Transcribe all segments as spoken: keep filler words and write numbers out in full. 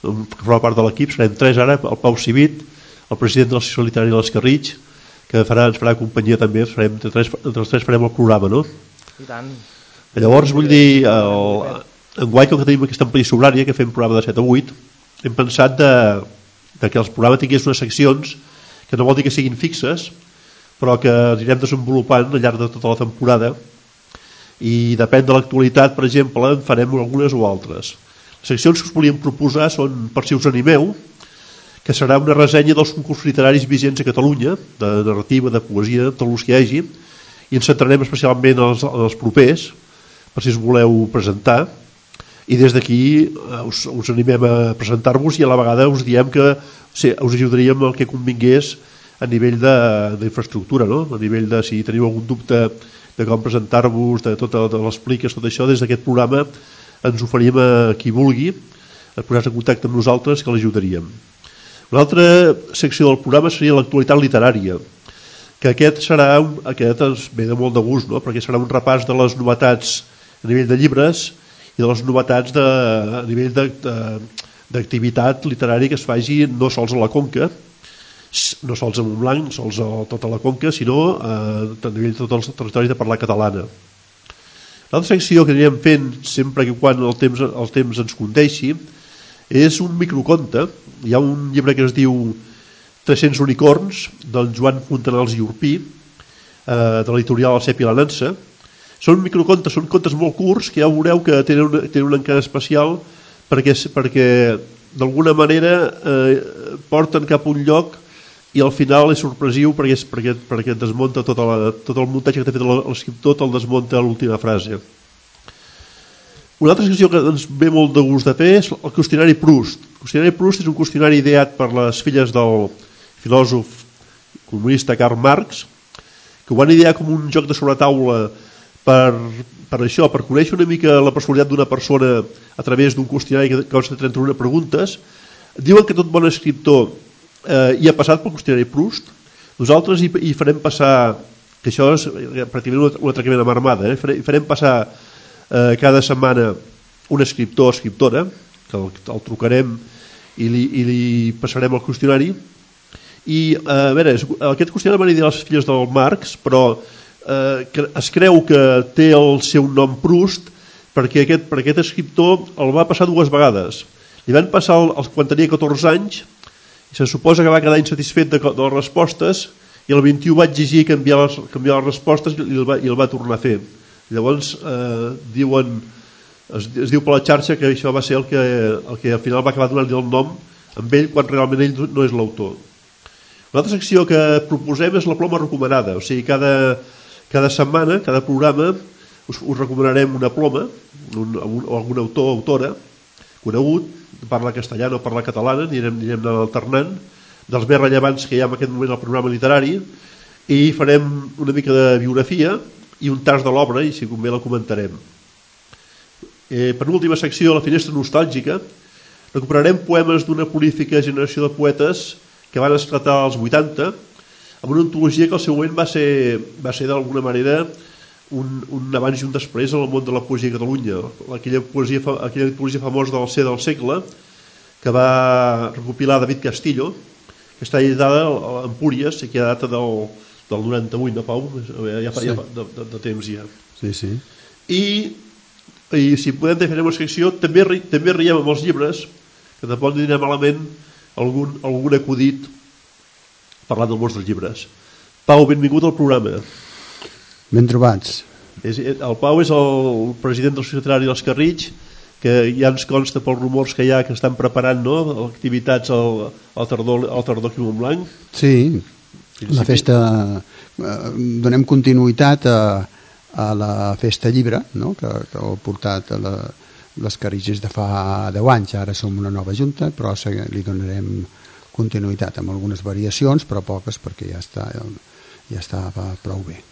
que forma part de l'equip, serem tres ara, el Pau Civit, el president de l'Associació Literària de l'Escarritx, que farà, ens farà companyia també, farem, entre, tres, entre els tres farem el programa, no? I tant. Llavors, vull dir, el, enguany, com que tenim aquesta ampliació horària, que fem programa de set a vuit, hem pensat de, de que el programa tingués unes seccions que no vol dir que siguin fixes, però que anirem desenvolupant al llarg de tota la temporada, i depèn de l'actualitat, per exemple, en farem algunes o altres. Les seccions que us volíem proposar són Per si us animeu, que serà una ressenya dels concursos literaris vigents a Catalunya, de narrativa, de poesia, tot el que hi hagi, i ens centrarem especialment en els, en els propers, per si us voleu presentar, i des d'aquí us, us animem a presentar-vos, i a la vegada us diem que sí, us ajudaríem el que convingués a nivell d'infraestructura, no? A nivell de si teniu algun dubte de com presentar-vos, de tot de les pliques, tot això, des d'aquest programa ens oferim a qui vulgui a posar-se en contacte amb nosaltres, que l'ajudaríem. Una altra secció del programa seria l'actualitat literària, que aquest serà un, aquest ens ve de molt de gust, no? Perquè serà un repàs de les novetats a nivell de llibres i de les novetats de, a nivell d'activitat literària que es faci no sols a la Conca, no sols a Montblanc, sols a tota la Conca, sinó a, a nivell de tots els territoris de parla catalana. L'altra secció que anirem fent sempre que quan el temps, el temps ens condeixi és un microconte. Hi ha un llibre que es diu tres-cents unicorns, del Joan Fontanals i Urpí, eh, de l'editorial El Cep i la Nansa. Són microcontes, són contes molt curts que ja veureu que tenen un, tenen un encant especial perquè, perquè d'alguna manera eh, porten cap a un lloc i al final és sorpresiu perquè, és, perquè, perquè desmunta tota la, tot el muntatge que t'ha fet l'escriptor, te'l desmunta a l'última frase. Una altra secció que ens ve molt de gust de fer és el qüestionari Proust. El qüestionari Proust és un qüestionari ideat per les filles del filòsof comunista Karl Marx, que ho van idear com un joc de sobretaula per, per això, per conèixer una mica la personalitat d'una persona a través d'un qüestionari que consta de trenta-una preguntes. Diuen que tot bon escriptor eh, hi ha passat pel qüestionari Proust. Nosaltres hi, hi farem passar, que això és pràcticament un atracament amb armada, eh? farem, farem passar eh, cada setmana un escriptor o escriptora, que el, el trucarem i li, i li passarem el qüestionari. I eh, a veure, aquest qüestionari van dir les filles del Marx, però eh, que es creu que té el seu nom Proust perquè aquest, per aquest escriptor el va passar dues vegades. Li van passar el, el, quan tenia catorze anys i se suposa que va quedar insatisfet de, de les respostes i el vint-i-u va exigir canviar les, canviar les respostes i el, va, i el va tornar a fer. Llavors eh, diuen, es, es diu per la xarxa que això va ser el que, el que al final va acabar donant-li el nom amb ell quan realment ell no és l'autor. Una altra secció que proposem és la ploma recomanada, o sigui, cada, cada setmana, cada programa us, us recomanarem una ploma un, un, o algun autor o autora conegut, parla castellana o parla catalana, anirem, anirem alternant dels més rellevants que hi ha en aquest moment al programa literari i farem una mica de biografia i un tas de l'obra i si convé la comentarem. Eh, per última secció, la finestra nostàlgica, recuperarem poemes d'una prolífica generació de poetes que van esclatar als vuitanta amb una antologia que al seu moment va ser, va ser d'alguna manera un, un abans i un després en el món de la poesia a Catalunya, aquella, poesia, aquella antologia famosa del C del segle que va recopilar David Castillo, que està editada a Empúries i que ha data del, del noranta-vuit, no Pau? Ja fa, sí. ja fa de, de, de temps ja. Sí, sí. I, i si podem fer una secció, també, també riem amb els llibres, que tampoc no direm malament algun, algun acudit parlant del món dels llibres. Pau, benvingut al programa. Ben trobats. És, el Pau és el president del Societat Literària d'Escarritx, que ja ens consta pels rumors que hi ha que estan preparant, no?, activitats al, al tardor, al tardor aquí a Montblanc. Sí, la festa, eh, donem continuïtat a, a la festa llibre, no?, que, que heu portat a la, l'Escarritx és de fa deu anys, ara som una nova junta, però li donarem continuïtat amb algunes variacions, però poques perquè ja està, ja està prou bé.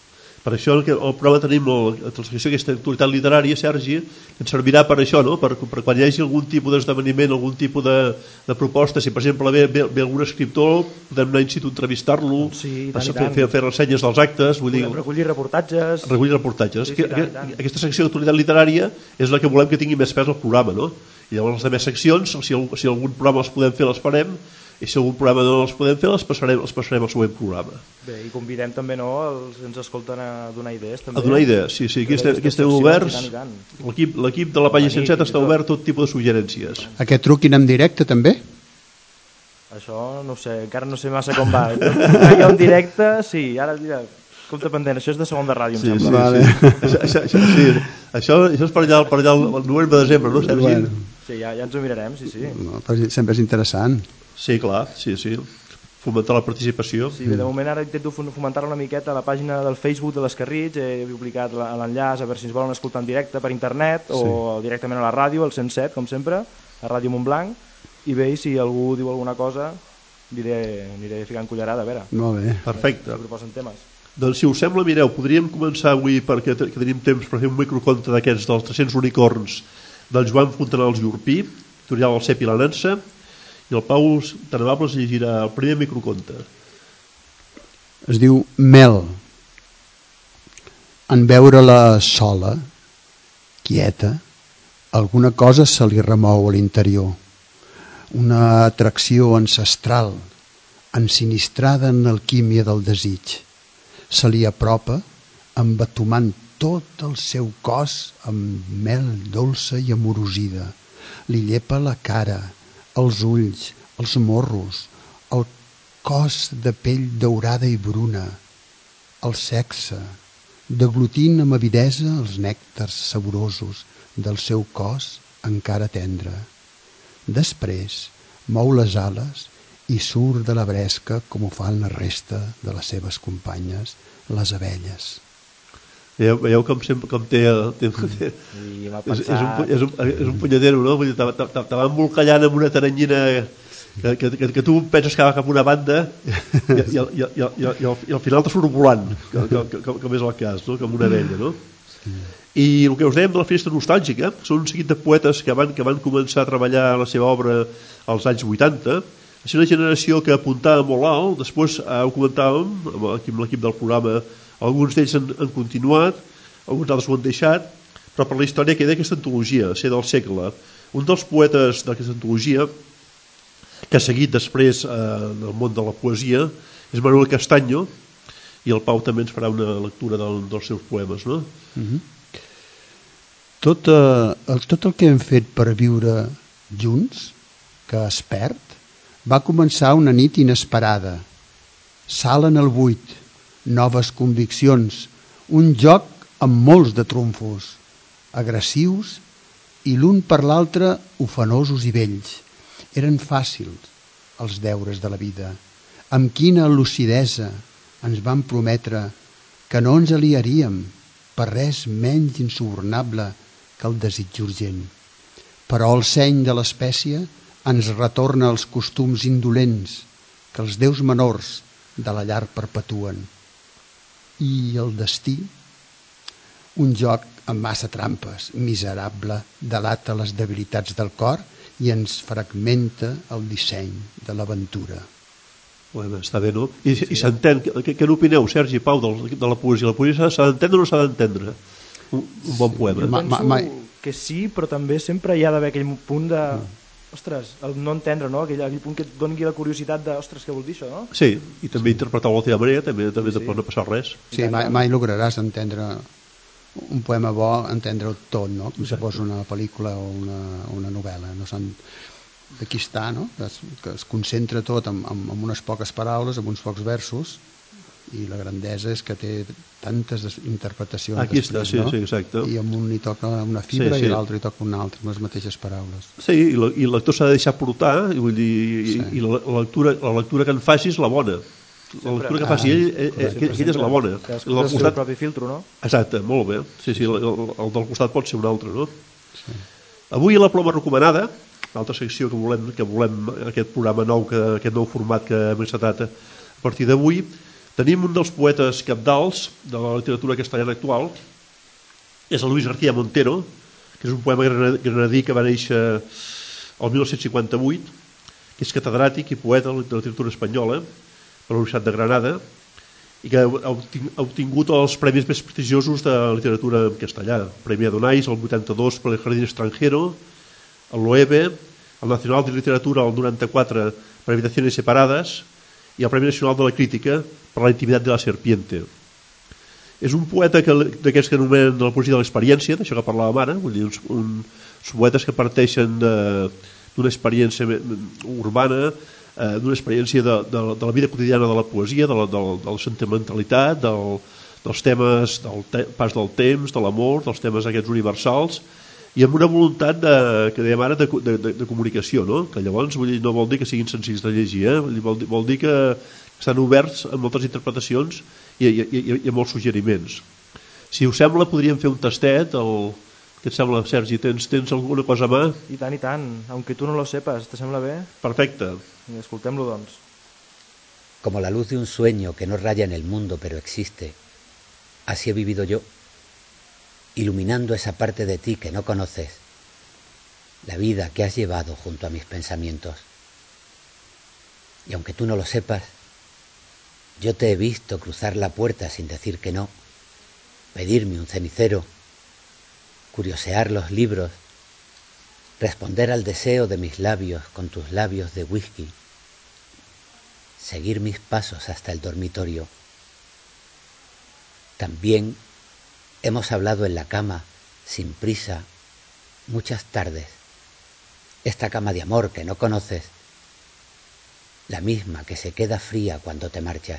Per això el, que, el programa tenim el, la secció aquesta actualitat literària, Sergi, que ens servirà per això, no? per, per quan hi hagi algun tipus d'esdeveniment, algun tipus de, de proposta, si per exemple ve, ve, ve algun escriptor, podem anar in situ a entrevistar-lo, sí, fer, fer, fer ressenyes dels actes, vull podem dir, recollir reportatges. Recollir reportatges. Sí, sí, que, tant, tant. Aquesta secció d'actualitat literària és la que volem que tingui més pes al programa, no? I llavors les altres seccions, si, si algun programa els podem fer, les farem, i si algun programa no els podem fer, els passarem, els passarem al següent programa. Bé, i convidem també, no, els que ens escolten a donar idees també. A donar idees, sí, sí, aquí estem, aquí estem oberts. L'equip l'equip de la pàgina cent set està obert a tot tipus de suggerències. Aquest truquin en directe també? Això no ho sé, encara no sé massa com va. Jo en directe, sí, ara dirà, compte pendent, això és de segon de ràdio, em sí, sembla. Sí, vale. sí. Això, això, això, sí. això, això és per allà, per allà el novembre-desembre, no, Sergi? Bueno. Sí, ja, ja ens ho mirarem, sí, sí. No, però sempre és interessant. Sí, clar, sí, sí. Fomentar la participació. Sí, bé, de moment ara intento fomentar una miqueta a la pàgina del Facebook de l'Escarrits, he publicat l'enllaç a veure si ens volen escoltar en directe per internet sí. o directament a la ràdio, al cent set, com sempre, a Ràdio Montblanc, i bé, si algú diu alguna cosa, diré, aniré ficant cullerada, a veure. Molt bé. Perfecte. Si proposen temes. Doncs si us sembla, mireu, podríem començar avui perquè que tenim temps per fer un microconte d'aquests dels tres-cents unicorns del Joan Fontanals i Urpí, editorial El Cep i la Nansa, i el Pau tan amable es llegirà el primer microconte. Es diu Mel. En veure-la sola, quieta, alguna cosa se li remou a l'interior. Una atracció ancestral, ensinistrada en l'alquímia del desig. Se li apropa, embatumant tot el seu cos amb mel dolça i amorosida. Li llepa la cara, els ulls, els morros, el cos de pell daurada i bruna, el sexe, deglutint amb avidesa els nèctars saborosos del seu cos encara tendre. Després mou les ales i surt de la bresca com ho fan la resta de les seves companyes, les abelles. Veieu, veieu com, sempre, com té... té, té I m'ha és, pensat... és, un, és, un, és un punyadero, no? Vull dir, te, te, te va embolcallant amb una taranyina que, que, que, que tu penses que va cap a una banda i, i, i, i, i, i, i, al, i al final te surt volant, com, com, com és el cas, no? Com una abella, no? I el que us dèiem de la Festa Nostàlgica són un seguit de poetes que van, que van començar a treballar la seva obra als anys vuitanta. És una generació que apuntava molt alt. Després eh, ho comentàvem aquí amb l'equip del programa, alguns d'ells han, han continuat, alguns altres ho han deixat, però per la història queda aquesta antologia, Ser del segle. Un dels poetes d'aquesta antologia que ha seguit després eh, en el món de la poesia és Manuel Castaño, i el Pau també ens farà una lectura del, dels seus poemes, no? Uh-huh. tot, eh, el, tot el que hem fet per viure junts, que es perd, va començar una nit inesperada. Salt en el buit, noves conviccions, un joc amb molts de trumfos, agressius i l'un per l'altre ufanosos i vells. Eren fàcils els deures de la vida. Amb quina lucidesa ens van prometre que no ens aliaríem per res menys insubornable que el desig urgent. Però el seny de l'espècie ens retorna als costums indolents que els déus menors de la llar perpetuen. I el destí, un joc amb massa trampes, miserable, delata les debilitats del cor i ens fragmenta el disseny de l'aventura. Bueno, està bé, no? I, sí. i s'entén, què, què n'opineu, Sergi, Pau, de, de la poesia? La poesia s'ha d'entendre o no s'ha d'entendre? Un, un bon poema. Jo penso ma, ma, que sí, però també sempre hi ha d'haver aquell punt de... Ostres, el no entendre, no? Aquell, aquell punt que et doni la curiositat de, ostres, què vol dir això, no? Sí, i també interpretar-ho de la teva manera, també, també sí, sí. no passar res. Sí, mai, mai lograràs entendre un poema bo, entendre-ho tot, no? Com si fos una pel·lícula o una, una novel·la. No són... Aquí està, no? Que es, que es concentra tot en, en, en unes poques paraules, en uns pocs versos, i la grandesa és que té tantes interpretacions. Aquí després, està, sí, no? sí, exacte. I amb un li toca una fibra sí, sí. i l'altre li toca una altra, amb les mateixes paraules. Sí, i, la, i el lector s'ha de deixar portar, i, vull dir, sí. i, i la, la, lectura, la lectura que en faci és la bona. La lectura que faci ell, ell, ell, ell, ell és la bona. El del seu propi filtro, no? Exacte, molt bé. Sí, sí, el, el del costat pot ser un altre, no? Sí. Avui a la ploma recomanada, l'altra secció que volem, que volem aquest programa nou, que, aquest nou format que hem encetat a partir d'avui, Tenim un dels poetes cabdals de la literatura castellana actual, és el Luis García Montero, que és un poema granadí que va néixer el mil nou-cents cinquanta-vuit, que és catedràtic i poeta de literatura espanyola per la Universitat de Granada i que ha obtingut els premis més prestigiosos de literatura en castellà. El Premi Adonais, el vuitanta-dos per el Jardín Extranjero, el Loewe, el Nacional de Literatura el noranta-quatre per Habitaciones Separadas i el Premi Nacional de la Crítica per la Intimitat de la Serpiente. És un poeta d'aquests que anomenen de la poesia de l'experiència, d'això que parlàvem ara, vull dir, uns, uns poetes que parteixen d'una experiència urbana, eh, d'una experiència de, de, de la vida quotidiana de la poesia, de la, de, de la sentimentalitat, del, dels temes del te, pas del temps, de l'amor, dels temes aquests universals, i amb una voluntat de, que dèiem ara de, de, de, de comunicació, no? Que llavors vull dir, no vol dir que siguin senzills de llegir, eh? vol, dir, vol dir que estan oberts a moltes interpretacions i, i, i, i a molts suggeriments. Si us sembla podríem fer un tastet. El... Què et sembla, Sergi? Tens, tens alguna cosa a mà? I tant, i tant, aunque tu no lo sepas, ¿te sembla bé? Perfecte. Escoltem-lo, doncs. Como la luz de un sueño que no raya en el mundo pero existe, así he vivido yo, iluminando esa parte de ti que no conoces, la vida que has llevado junto a mis pensamientos. Y aunque tú no lo sepas, yo te he visto cruzar la puerta sin decir que no, pedirme un cenicero, curiosear los libros, responder al deseo de mis labios con tus labios de whisky, seguir mis pasos hasta el dormitorio. También hemos hablado en la cama, sin prisa, muchas tardes. Esta cama de amor que no conoces, la misma que se queda fría cuando te marchas.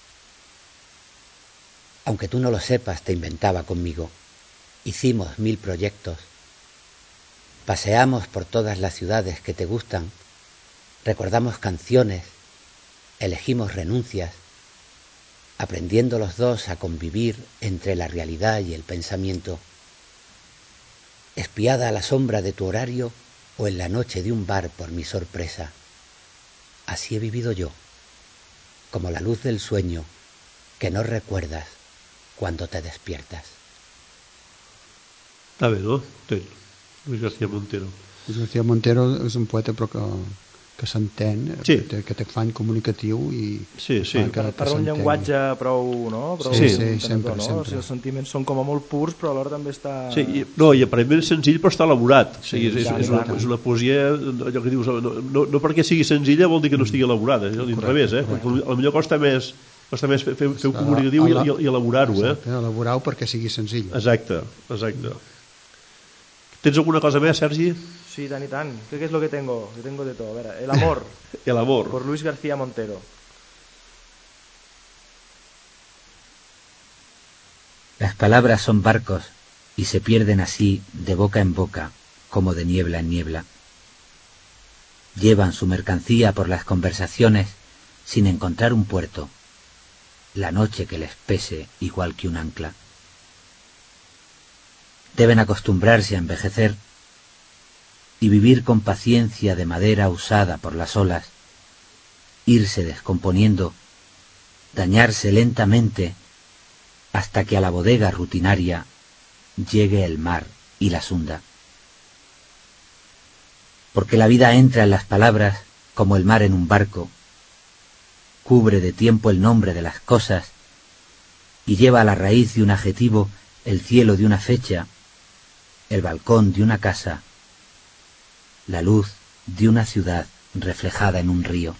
Aunque tú no lo sepas, te inventaba conmigo. Hicimos mil proyectos. Paseamos por todas las ciudades que te gustan. Recordamos canciones. Elegimos renuncias. Aprendiendo los dos a convivir entre la realidad y el pensamiento. Espiada a la sombra de tu horario o en la noche de un bar por mi sorpresa. Así he vivido yo, como la luz del sueño que no recuerdas cuando te despiertas. Està bé, no? Ten. Luis García Montero. Luis García Montero és un poeta però que, que s'entén, sí. que, té, que té afany comunicatiu i sí, sí. Que, per, per un llenguatge prou, no? Prou sí, sí, sempre, no? sempre. O sigui, els sentiments són com a molt purs però alhora també està... Sí, i, no, i aparentment és senzill però està elaborat. Sí, sí, és, és, tant, és, una, és una poesia, allò que dius, no, no, no perquè sigui senzilla vol dir que no estigui elaborada, al revés, eh? Potser costa més costa més fer, fer un comunicatiu i, i, i elaborar-ho, eh? Exacte, elaborar-ho perquè sigui senzill. Exacte, exacte. ¿Tens alguna cosa més, Sergi? Sí, tant i tant. ¿Qué es lo que tengo? Que tengo de todo. A ver, El amor. El amor. Por Luis García Montero. Las palabras son barcos y se pierden así de boca en boca, como de niebla en niebla. Llevan su mercancía por las conversaciones sin encontrar un puerto, la noche que les pese igual que un ancla. Deben acostumbrarse a envejecer y vivir con paciencia de madera usada por las olas, irse descomponiendo, dañarse lentamente hasta que a la bodega rutinaria llegue el mar y las hunda. Porque la vida entra en las palabras como el mar en un barco, cubre de tiempo el nombre de las cosas y lleva a la raíz de un adjetivo el cielo de una fecha, el balcón de una casa, la luz de una ciudad reflejada en un río.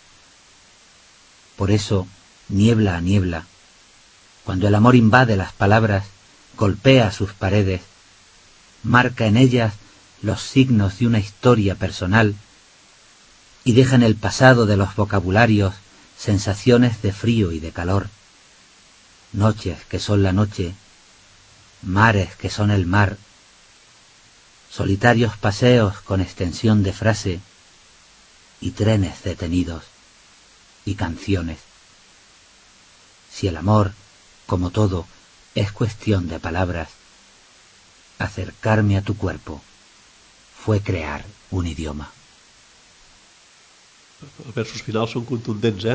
Por eso, niebla a niebla, cuando el amor invade las palabras, golpea sus paredes, marca en ellas los signos de una historia personal y deja en el pasado de los vocabularios sensaciones de frío y de calor, noches que son la noche, mares que son el mar, solitarios paseos con extensión de frase y trenes detenidos y canciones. Si el amor, como todo, es cuestión de palabras, acercarme a tu cuerpo fue crear un idioma. Els versos finals són contundents, eh?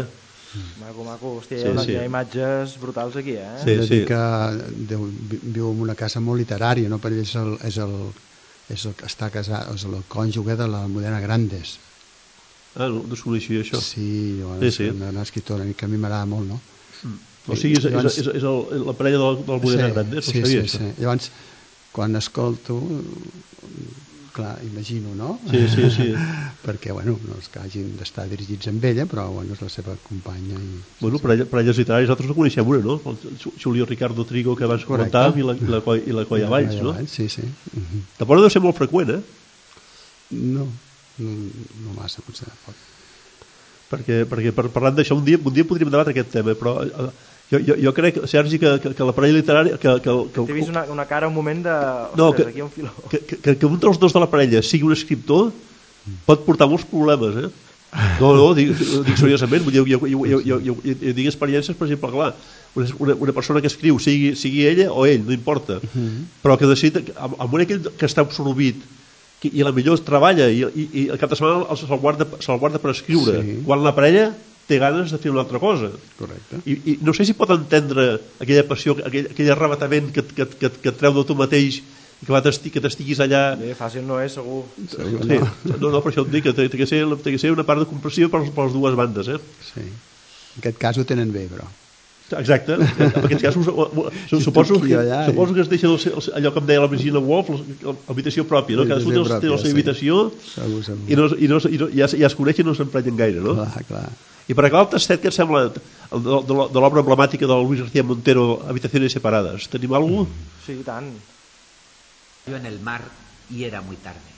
Maco, maco. Hòstia, Sí, hi, ha una, sí. hi ha imatges brutals aquí, eh? Sí, Hem de sí. dir que Déu vi- viu en una casa molt literària, no? Per ell és el, és el, és el que està casat, és el cònjuge de la Modena Grandes. Ah, no, no s'ho coneixia, això. Sí, bueno, Sí, és sí. una, una escriptora que a mi m'agrada molt, no? O sigui, és, és, Llavors- és, és el, la parella del, del Modena sí, Grandes, no sí, sabia, sí, això. sí. Llavors, quan escolto, clar, imagino, no? Sí, sí, sí. Perquè, bueno, no és que hagin d'estar dirigits amb ella, però, bueno, és la seva companya. I... Bueno, parella, parelles literàries, nosaltres no coneixem una, no? El Julio Ricardo Trigo, que abans Correcte. comentàvem, i la, i la, Coi- i la Colla Valls, no? Valls, sí, sí. Mhm. Tampoc deu ser molt freqüent, eh? No, no, no massa, potser. Pot. Perquè, perquè per, parlant d'això, un dia, un dia podríem debatre aquest tema, però eh, jo, jo, jo crec, Sergi, que, que, que la parella literària... Que, que, que, T'he vist una, una cara un moment de... Ostres, No, que- aquí hi ha un filó. que, que, que un dels dos de la parella sigui un escriptor pot portar molts problemes, eh? No, no, dic, dic seriosament, vull dir, jo, jo, jo, jo, jo, jo, jo dic experiències, per exemple, clar, una, una persona que escriu, sigui, sigui ella o ell, no importa, però que decidit, amb, amb un aquell que està absorbit, que, i la millor treballa i, i, i el cap de setmana se'l guarda, se guarda per escriure, Sí. quan la parella té ganes de fer una altra cosa. Correcte. I, i no sé si pot entendre aquella passió, aquell, aquell arrebatament que, que, que, que et treu de tu mateix i que, va t'esti, que t'estiguis allà. Bé, fàcil no és, segur. Segur, Sí, no. no, no, per això et dic que té, té, que ser, té que ser una part de compressió per, per les dues bandes, eh? Sí. En aquest cas ho tenen bé, però. Exacte, en aquests casos o- o- suposo, aquí, que, allà, i- suposo que es deixa el, seu- allò que em deia la Virginia Woolf, l'habitació pròpia, no? Cadascú té, el- té la seva sí. habitació Segur, segur. i, no, i, no, i no, ja, ja es coneixen i no s'emprenyen gaire, no? Clar, clar. I per acabar el tastet, què et sembla el de, de, de l'obra emblemàtica del Luis García Montero, Habitaciones separadas? Tenim alguna cosa? Sí, i tant. Yo en el mar y era muy tarde.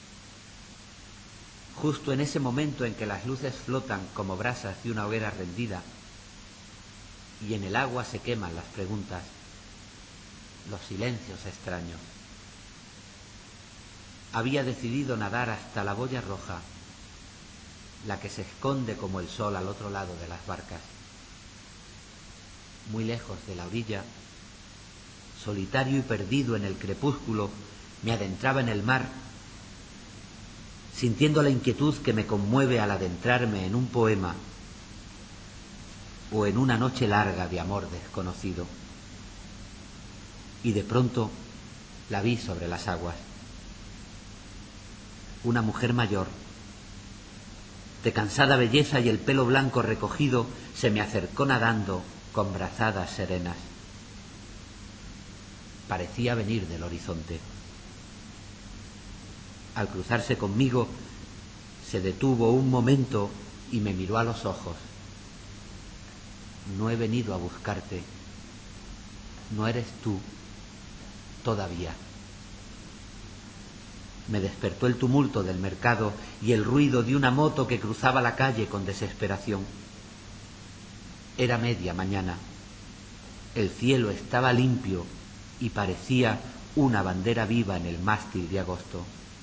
Justo en ese momento en que las luces flotan como brasas de una hoguera rendida y en el agua se queman las preguntas, los silencios extraños. Había decidido nadar hasta la boya roja, la que se esconde como el sol al otro lado de las barcas. Muy lejos de la orilla, solitario y perdido en el crepúsculo, me adentraba en el mar, sintiendo la inquietud que me conmueve al adentrarme en un poema o en una noche larga de amor desconocido. Y de pronto la vi sobre las aguas. Una mujer mayor, de cansada belleza y el pelo blanco recogido, se me acercó nadando con brazadas serenas. Parecía venir del horizonte. Al cruzarse conmigo, se detuvo un momento y me miró a los ojos. No he venido a buscarte. No eres tú todavía. Me despertó el tumulto del mercado y el ruido de una moto que cruzaba la calle con desesperación. Era media mañana. El cielo estaba limpio y parecía una bandera viva en el mástil de agosto.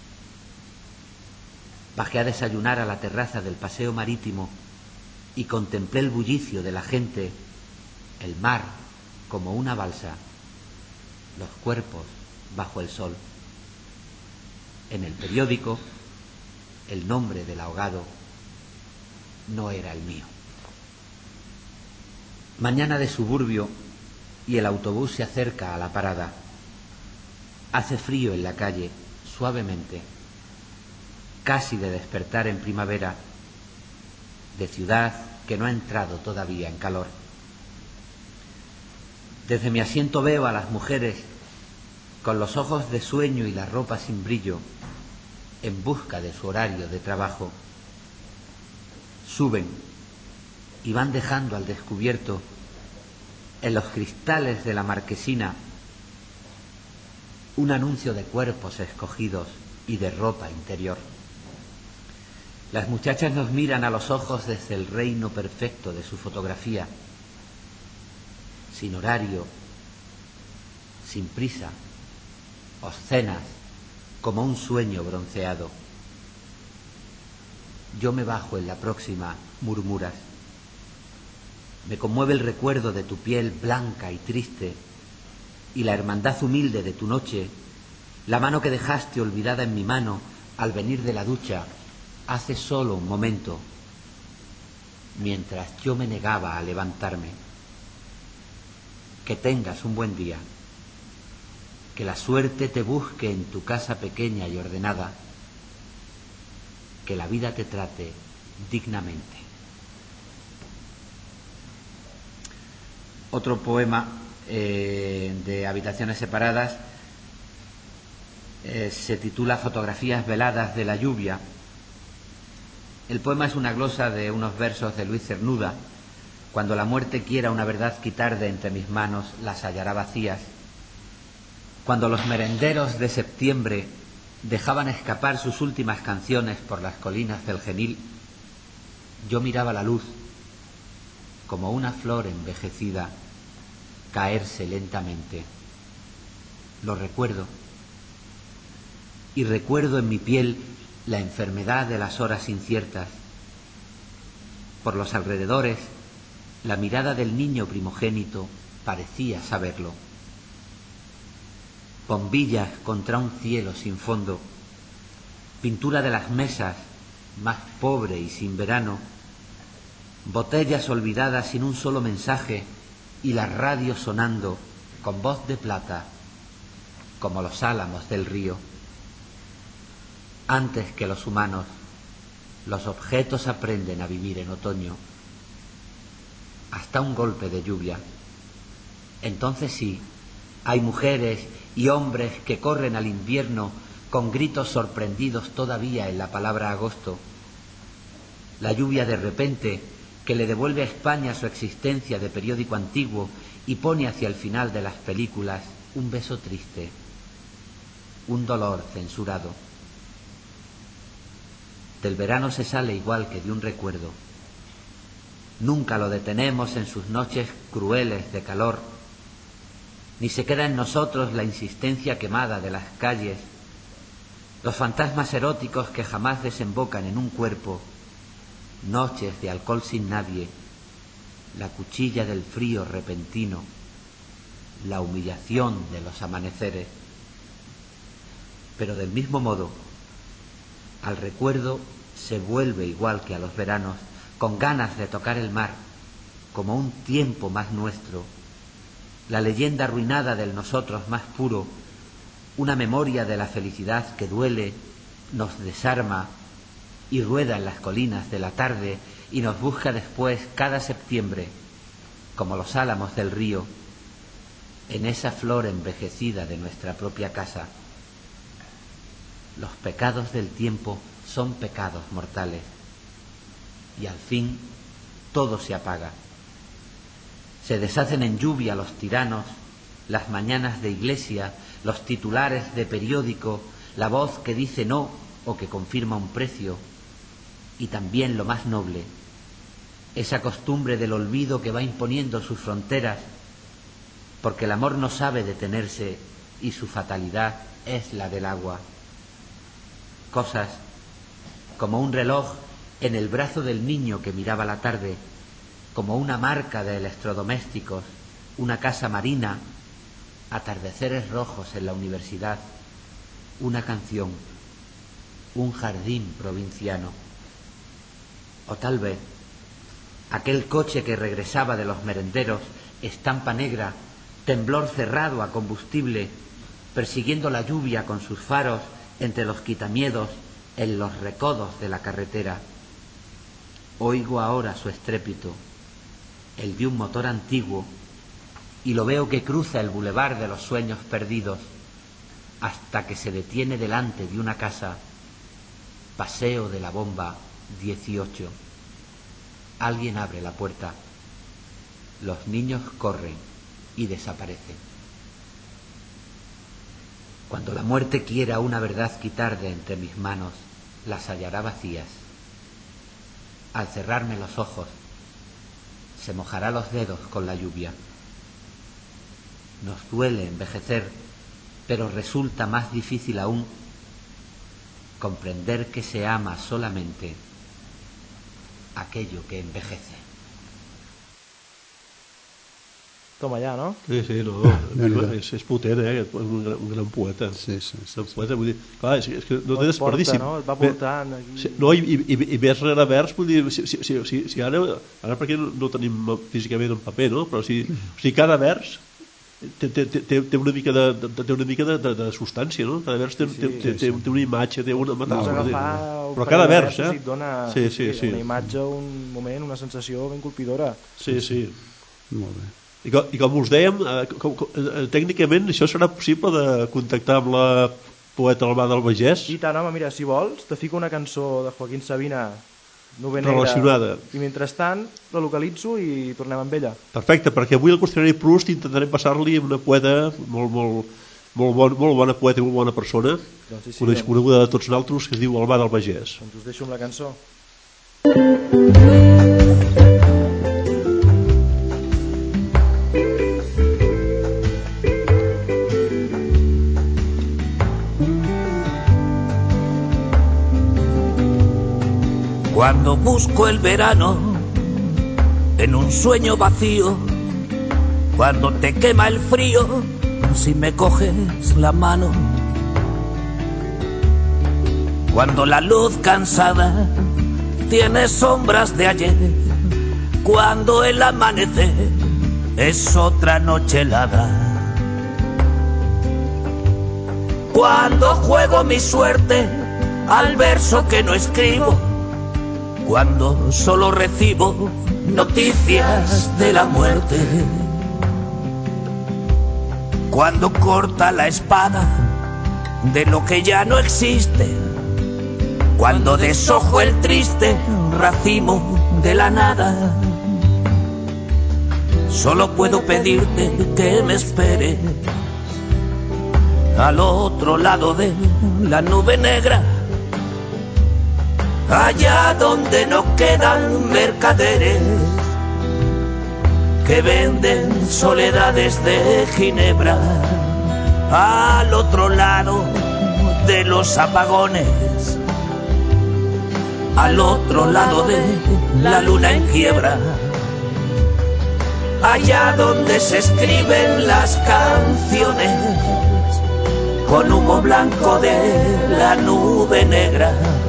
Bajé a desayunar a la terraza del paseo marítimo y contemplé el bullicio de la gente, el mar como una balsa, los cuerpos bajo el sol. En el periódico, el nombre del ahogado no era el mío. Mañana de suburbio y el autobús se acerca a la parada. Hace frío en la calle, suavemente, casi de despertar en primavera, de ciudad que no ha entrado todavía en calor. Desde mi asiento veo a las mujeres con los ojos de sueño y la ropa sin brillo, en busca de su horario de trabajo. Suben y van dejando al descubierto en los cristales de la marquesina un anuncio de cuerpos escogidos y de ropa interior. Las muchachas nos miran a los ojos desde el reino perfecto de su fotografía, sin horario, sin prisa, obscenas, como un sueño bronceado. Yo me bajo en la próxima, murmuras. Me conmueve el recuerdo de tu piel blanca y triste y la hermandad humilde de tu noche, la mano que dejaste olvidada en mi mano al venir de la ducha hace solo un momento. mientras yo me negaba a levantarme. Que tengas un buen día. Que la suerte te busque en tu casa pequeña y ordenada. Que la vida te trate dignamente. Otro poema eh, de Habitaciones separadas eh, se titula Fotografías veladas de la lluvia. El poema es una glosa de unos versos de Luis Cernuda. Cuando la muerte quiera una verdad quitar de entre mis manos, las hallará vacías. Cuando los merenderos de septiembre dejaban escapar sus últimas canciones por las colinas del Genil, yo miraba la luz, como una flor envejecida, caerse lentamente. Lo recuerdo. Y recuerdo en mi piel la enfermedad de las horas inciertas. Por los alrededores, la mirada del niño primogénito parecía saberlo. Bombillas contra un cielo sin fondo, pintura de las mesas, más pobre y sin verano, botellas olvidadas sin un solo mensaje y la radio sonando con voz de plata, como los álamos del río. Antes que los humanos, los objetos aprenden a vivir en otoño. Hasta un golpe de lluvia. Entonces sí, hay mujeres y hombres que corren al invierno con gritos sorprendidos todavía en la palabra agosto. La lluvia de repente que le devuelve a España su existencia de periódico antiguo y pone hacia el final de las películas un beso triste, un dolor censurado. Del verano se sale igual que de un recuerdo. Nunca lo detenemos en sus noches crueles de calor, ni se queda en nosotros la insistencia quemada de las calles, los fantasmas eróticos que jamás desembocan en un cuerpo, noches de alcohol sin nadie, la cuchilla del frío repentino, la humillación de los amaneceres. Pero del mismo modo, al recuerdo se vuelve igual que a los veranos, con ganas de tocar el mar, como un tiempo más nuestro, la leyenda arruinada del nosotros más puro, una memoria de la felicidad que duele, nos desarma y rueda en las colinas de la tarde y nos busca después cada septiembre, como los álamos del río, en esa flor envejecida de nuestra propia casa. Los pecados del tiempo son pecados mortales y al fin todo se apaga. Se deshacen en lluvia los tiranos, las mañanas de iglesia, los titulares de periódico, la voz que dice no o que confirma un precio, y también lo más noble, esa costumbre del olvido que va imponiendo sus fronteras, porque el amor no sabe detenerse y su fatalidad es la del agua. Cosas como un reloj en el brazo del niño que miraba la tarde, como una marca de electrodomésticos, una casa marina, atardeceres rojos en la universidad, una canción, un jardín provinciano. O tal vez aquel coche que regresaba de los merenderos, estampa negra, temblor cerrado a combustible, persiguiendo la lluvia con sus faros entre los quitamiedos en los recodos de la carretera. Oigo ahora su estrépito, el de un motor antiguo, y lo veo que cruza el bulevar de los sueños perdidos hasta que se detiene delante de una casa. Paseo de la Bomba dieciocho. Alguien abre la puerta. Los niños corren y desaparecen. Cuando la muerte quiera una verdad quitar de entre mis manos, las hallará vacías. Al cerrarme los ojos, se mojará los dedos con la lluvia. Nos duele envejecer, pero resulta más difícil aún comprender que se ama solamente aquello que envejece. Toma ja, no? Sí, sí, no, és, és potent, eh? Un, gran, un gran poeta. Sí, sí, sí. Un poeta, vull dir, clar, és, és que no té Et desperdici. porta, no? Et va portant aquí. Sí, no, i, i, i vers rere vers, vull dir, si, si, si, si, si ara, ara perquè no, no tenim físicament en paper, no? Però si, o sigui, cada vers té, té, té, té una mica de, de, té una mica de, de, de substància, no? Cada vers té, Sí, té, sí, té, té, té una imatge, té una metàfora. Però cada vers, eh? I et dona sí, sí, sí. una imatge, un moment, una sensació ben colpidora. Sí, sí. Molt bé. I com, i com us dèiem, eh, com, com, eh, tècnicament això serà possible de contactar amb la poeta Almà del Bagès? I tant, home, mira, si vols, te fico una cançó de Joaquín Sabina, Nube Negra, relacionada. I mentrestant la localitzo i tornem amb ella. Perfecte, perquè avui al qüestionari Proust intentarem passar-li una poeta molt, molt, molt, bon, molt bona poeta i molt bona persona, Doncs sí, sí, una doncs, coneguda de tots nosaltres, que es diu Almà del Bagès. doncs us deixo amb la cançó. Cuando busco el verano en un sueño vacío, cuando te quema el frío, si me coges la mano, cuando la luz cansada tiene sombras de ayer, cuando el amanecer es otra noche helada, cuando juego mi suerte al verso que no escribo, cuando solo recibo noticias de la muerte, cuando corta la espada de lo que ya no existe, cuando deshojo el triste racimo de la nada, solo puedo pedirte que me esperes al otro lado de la nube negra, allá donde no quedan mercaderes que venden soledades de Ginebra, al otro lado de los apagones, al otro lado de la luna en quiebra, allá donde se escriben las canciones con humo blanco de la nube negra.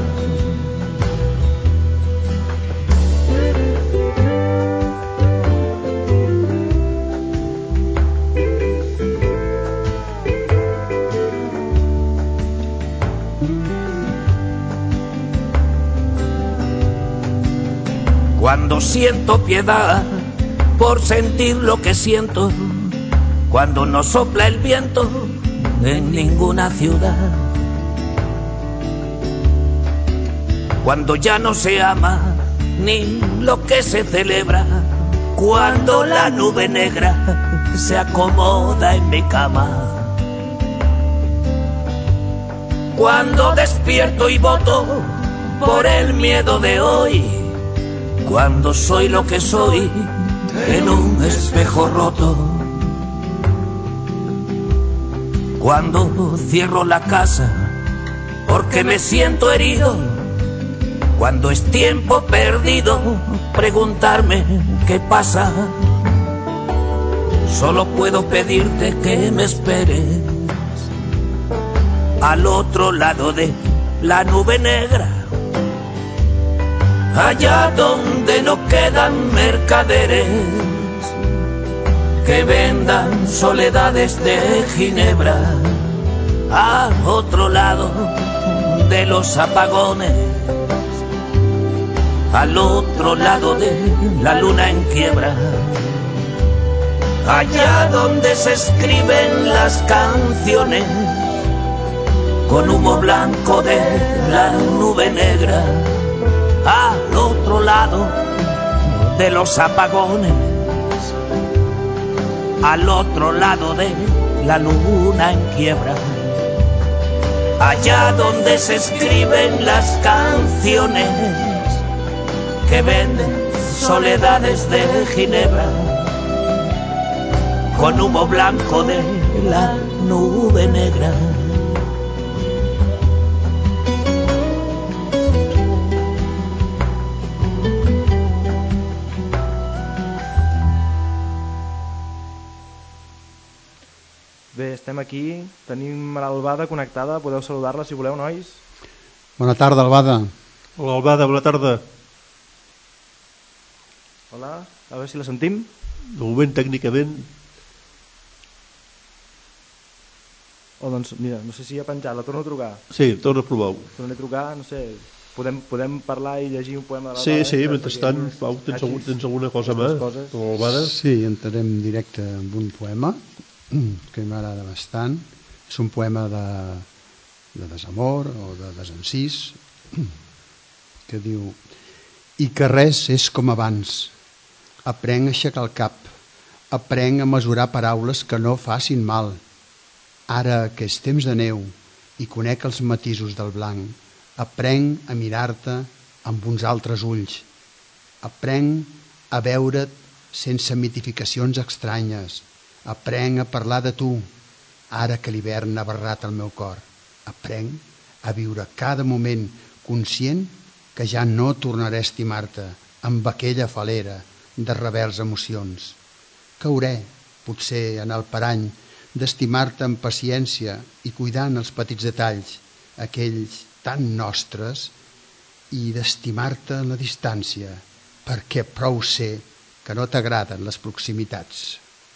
Cuando siento piedad por sentir lo que siento, cuando no sopla el viento en ninguna ciudad, cuando ya no se ama ni lo que se celebra, cuando la nube negra se acomoda en mi cama, cuando despierto y voto por el miedo de hoy, cuando soy lo que soy en un espejo roto, cuando cierro la casa porque me siento herido, cuando es tiempo perdido preguntarme qué pasa, solo puedo pedirte que me esperes al otro lado de la nube negra, allá donde no quedan mercaderes que vendan soledades de Ginebra, al otro lado de los apagones, al otro lado de la luna en quiebra, allá donde se escriben las canciones con humo blanco de la nube negra, al otro lado de los apagones, al otro lado de la luna en quiebra, allá donde se escriben las canciones que venden soledades de Ginebra, con humo blanco de la nube negra. estem aquí, tenim l'Albada connectada, podeu saludar-la si voleu, nois. Bona tarda, Albada. Hola, Albada, bona tarda. Hola, a veure si la sentim. De moment, tècnicament... O doncs, mira, no sé si ha penjat, la torno a trucar. Sí, torna a provar-ho. Torno a trucar, no sé, podem, podem parlar i llegir un poema de l'Albada? Sí, sí, mentrestant, Pau, tens, algun, tens alguna cosa més? L'Albada? Sí, entrarem en directe amb un poema que m'agrada bastant. És un poema de, de desamor o de desencís que diu: i que res és com abans, aprenc a aixecar el cap, aprenc a mesurar paraules que no facin mal. Ara que és temps de neu i conec els matisos del blanc, aprenc a mirar-te amb uns altres ulls, aprenc a veure't sense mitificacions estranyes, aprenc a parlar de tu, ara que l'hivern ha barrat el meu cor. Aprenc a viure cada moment conscient que ja no tornaré a estimar-te amb aquella falera de rebels emocions. Cauré, potser, en el parany d'estimar-te amb paciència i cuidant els petits detalls, aquells tan nostres, i d'estimar-te en la distància, perquè prou sé que no t'agraden les proximitats.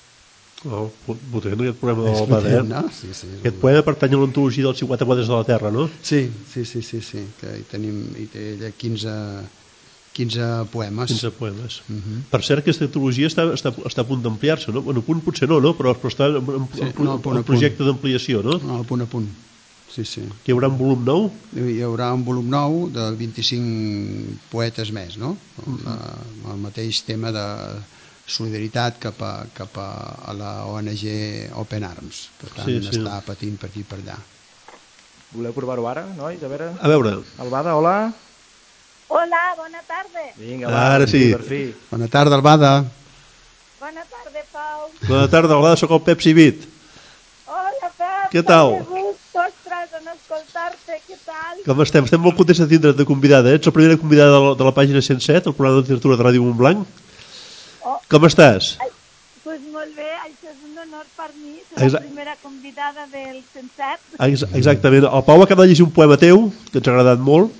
Oh, potent aquest poema de l'Albada, eh? No? Sí, sí, aquest poema pertany a l'antologia dels cinquanta quadres de la Terra, no? Sí, sí, sí, sí, sí. Que hi tenim hi té ella quinze, quinze poemes. quinze poemes. Uh -huh. Per cert, aquesta antologia està, està, està a punt d'ampliar-se, no? Bueno, a punt potser no, no? Però, però està en, en, Sí, en, no, a punt, en a projecte d'ampliació, no? No, a punt a punt. Sí, sí. Que hi haurà un volum nou? Hi haurà un volum nou de vint-i-cinc poetes més, no? Amb, la, amb el mateix tema de solidaritat cap a, cap a, a la O N G Open Arms, per tant, sí, sí. Està patint per aquí i per allà. Voleu provar-ho ara, nois? A veure. A veure. Albada, hola. Hola, bona tarda. Vinga, va, ara sí. Per fi. Bona tarda, Albada. Bona tarda, Pau. Bona tarda, Albada, sóc el Pep Civit. Hola, Pep. Què tal? Ostres, en escoltar-te, què tal? Com estem? Estem molt contents de tindre't de convidada. Ets la primera convidada de la, de la pàgina cent set, el programa de literatura de Ràdio Montblanc. Oh. Com estàs? Ai, pues molt bé, això és un honor per mi, soc Exa la primera convidada del cent set. Ex exactament. El Pau acaba de llegir un poema teu, que ens ha agradat molt.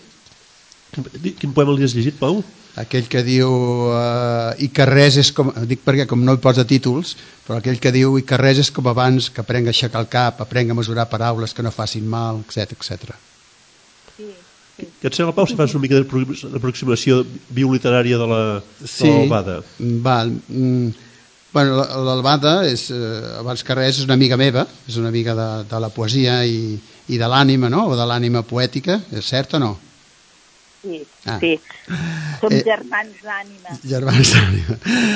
Quin, quin poema li has llegit, Pau? Aquell que diu uh, i que res és com... Dic perquè com no hi posa títols, però aquell que diu i que res és com abans, que aprenc a aixecar el cap, aprenc a mesurar paraules que no facin mal, etc etcètera. Sí, sí. Què et sembla, Pau, si fas una mica d'aproximació bioliterària de l'Albada? Sí, val. Mm, bueno, l'Albada, és, eh, abans que res, és una amiga meva, és una amiga de, de la poesia i, i de l'ànima, no?, o de l'ànima poètica, és cert o no? Sí, ah. sí. Som eh, germans d'ànima. Germans d'ànima.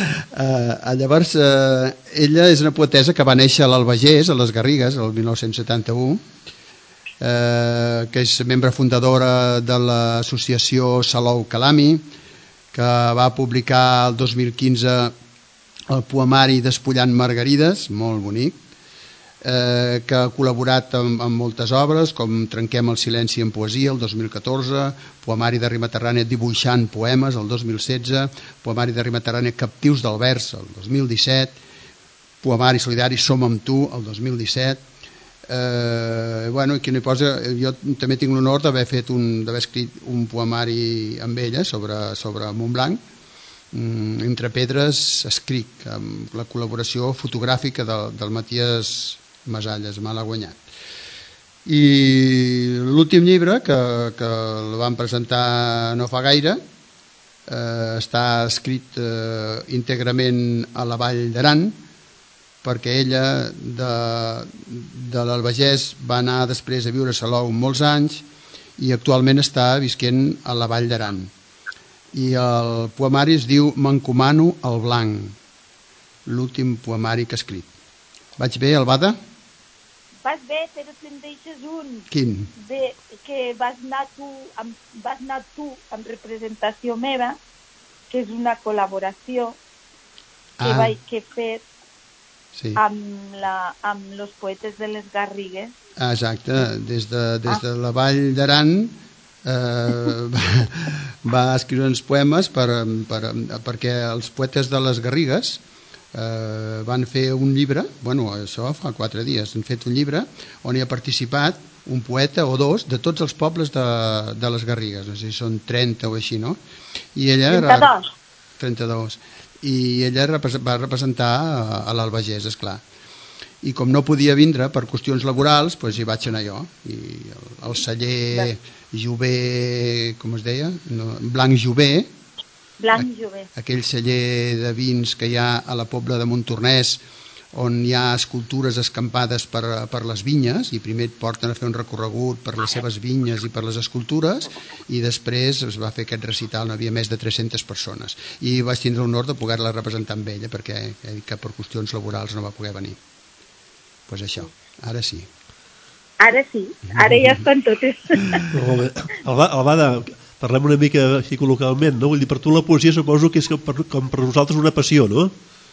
Uh, llavors, uh, ella és una poetesa que va néixer a l'Albagés, a les Garrigues, el mil nou-cents setanta-u, uh, que és membre fundadora de l'associació Salou Calami, que va publicar el dos mil quinze el poemari Despullant Margarides, molt bonic, Eh, que ha col·laborat amb, amb moltes obres com Trenquem el silenci en poesia el dos mil catorze, poemari de Rima Terrània Dibuixant poemes el dos mil setze, poemari de Rima Terrània Captius del vers el dos mil disset, poemari solidari Som amb tu el dos mil disset. Eh, bueno, aquí no hi posa, jo també tinc l'honor d'haver fet un, d'haver escrit un poemari amb ella sobre, sobre Montblanc, mm, Entre pedres escric, amb la col·laboració fotogràfica del, del Matías Masalles, me l'ha guanyat. I l'últim llibre, que, que el van presentar no fa gaire, eh, està escrit eh, íntegrament a la Vall d'Aran, perquè ella de, de l'Albagés va anar després a viure a Salou molts anys i actualment està visquent a la Vall d'Aran. I el poemari es diu M'encomano al blanc, l'últim poemari que ha escrit. Vaig bé, Albada? Vas bé, però te'n deixes un. Quin? De, que vas anar, tu, amb, vas anar tu amb representació meva, que és una col·laboració que Ah. vaig que fer Sí. amb, la, amb los poetes de les Garrigues. Ah, exacte, des de, des de la Vall d'Aran eh, va, va escriure uns poemes per, per, perquè els poetes de les Garrigues eh, van fer un llibre, bueno, això fa quatre dies, han fet un llibre on hi ha participat un poeta o dos de tots els pobles de, de les Garrigues, no sé si són trenta o així, no? I ella trenta-dos. trenta-dos. I ella va representar a l'Albagés, esclar. I com no podia vindre per qüestions laborals, doncs hi vaig anar jo. I el, el celler Jové, com es deia? No, Blanc Jové, Blanc Jové. Aquell celler de vins que hi ha a la Pobla de Montornès, on hi ha escultures escampades per, per les vinyes, i primer et porten a fer un recorregut per les seves vinyes i per les escultures, i després es va fer aquest recital, no havia més de tres-centes persones. I vaig tindre l'honor de poder-la representar amb ella, perquè he dit que per qüestions laborals no va poder venir. Doncs pues això, ara sí. Ara sí, ara ja estan totes. Albada, parlem una mica així col·localment, no? Vull dir, per tu la poesia suposo que és per, com per nosaltres una passió, no?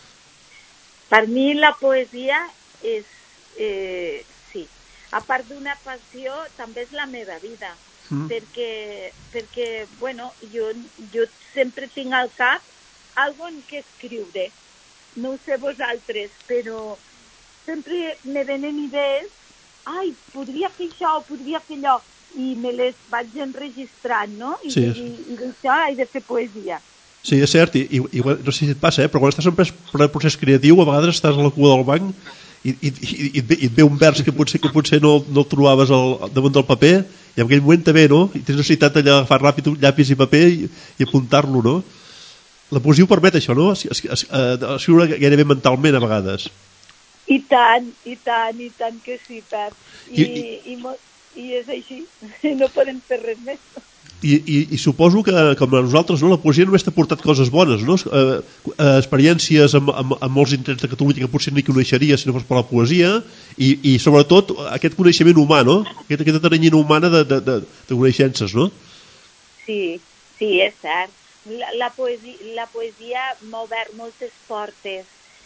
Per mi la poesia és, eh, sí, a part d'una passió, també és la meva vida, mm. perquè, perquè, bueno, jo, jo sempre tinc al cap algo en què escriure. No ho sé vosaltres, però sempre me venen idees, ai, podria fer això o podria fer allò, i me les vaig enregistrant, no? I, sí. i, i d'això he de fer poesia. Sí, és cert, i, i no sé si et passa, eh, però quan estàs en ple procés creatiu, a vegades estàs a la cua del banc i, i, i, i, et, ve, i et ve un vers que potser, que potser no, no el trobaves al, damunt del paper, i en aquell moment també, no? I tens necessitat d'agafar ràpid un llapis i paper i, i apuntar-lo, no? La poesia ho permet, això, no? Escriure gairebé mentalment, a vegades. I tant, i tant, i tant que sí, Pep. I, I, i, i, i és així, no podem fer res més. I, i, i suposo que, com a nosaltres, no, la poesia només t'ha portat coses bones, no? Eh, eh, experiències amb, amb, amb molts intents de Catalunya que potser ni coneixeria si no fos per la poesia, i, i sobretot aquest coneixement humà, no? Aquesta, aquesta taranyina humana de, de, de, de coneixences, no? Sí, sí, és cert. La, la, poesia, la poesia m'ha obert moltes portes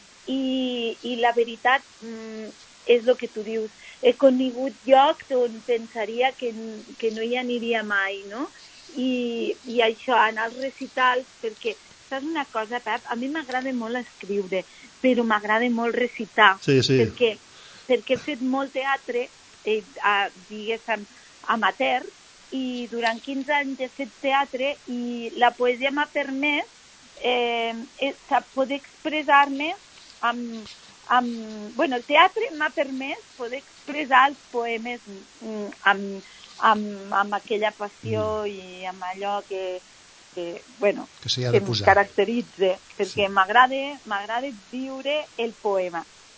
i, i la veritat mm, és el que tu dius. He conegut llocs on pensaria que, que no hi aniria mai, no? I, i això, anar als recitals, perquè, saps una cosa, Pep? A mi m'agrada molt escriure, però m'agrada molt recitar. Sí, sí. Perquè, perquè he fet molt teatre, eh, a, diguéssim, amateur, i durant quinze anys he fet teatre i la poesia m'ha permès eh, poder expressar-me amb... amb... Bueno, el teatre m'ha permès poder expressar els poemes amb, amb, amb aquella passió mm. i amb allò que, que, bueno, que, que em caracteritza, perquè sí. m'agrada m'agrada viure el poema.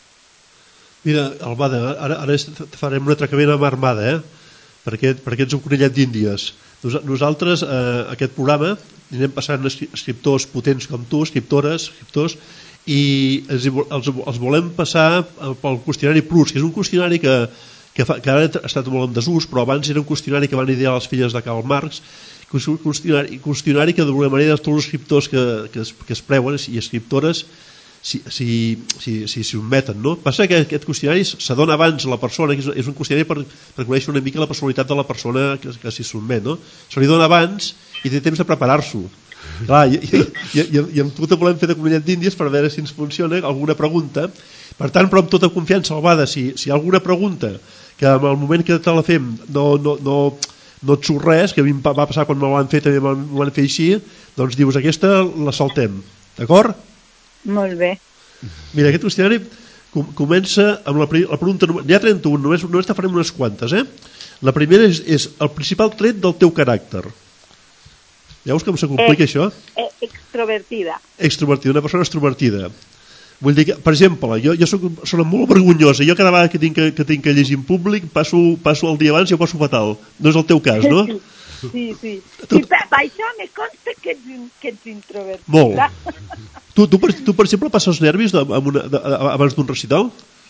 Mira, Albada, ara, ara farem un atracament amb Armada, eh? perquè, perquè ets un conellet d'Índies. Nosaltres, eh, aquest programa, anem passant escriptors potents com tu, escriptores, escriptors, i els, els, els volem passar pel qüestionari Plus, que és un qüestionari que, que, fa, que ara ha estat molt en desús, però abans era un qüestionari que van idear les filles de Karl Marx, un qüestionari, qüestionari que d'alguna manera tots els escriptors que, que, es, que es preuen i escriptores si s'hi si, si, si sotmeten, no? Passa que aquest qüestionari s'adona abans a la persona, que és, és un qüestionari per, per conèixer una mica la personalitat de la persona que, que s'hi sotmet, no? Se li dona abans i té temps de preparar-s'ho. Clar, i, i, i, i amb tu te volem fer de conellet d'Índies per veure si ens funciona alguna pregunta. Per tant, però amb tota confiança, Albada, si, si hi ha alguna pregunta que en el moment que te la fem no, no, no, no et surt res, que a mi em va passar quan me l'han fet, també m'ho van fer així, doncs dius, aquesta la saltem, d'acord? Molt bé. Mira, aquest qüestionari com, comença amb la, la pregunta, n'hi ha trenta-una, només, només te farem unes quantes, eh? La primera és, és el principal tret del teu caràcter. Veus com se complica eh, això? Eh, extrovertida. Extrovertida, una persona extrovertida. Vull dir que, per exemple, jo, jo soc, soc molt vergonyosa, jo cada vegada que tinc que, que, tinc que llegir en públic passo, passo el dia abans i ho passo fatal. No és el teu cas, no? Sí, sí. Tu... I per això me consta que ets, que ets introvertida. Molt. Tu, tu, per, tu, per exemple, passes nervis de, amb una, de, abans d'un recital?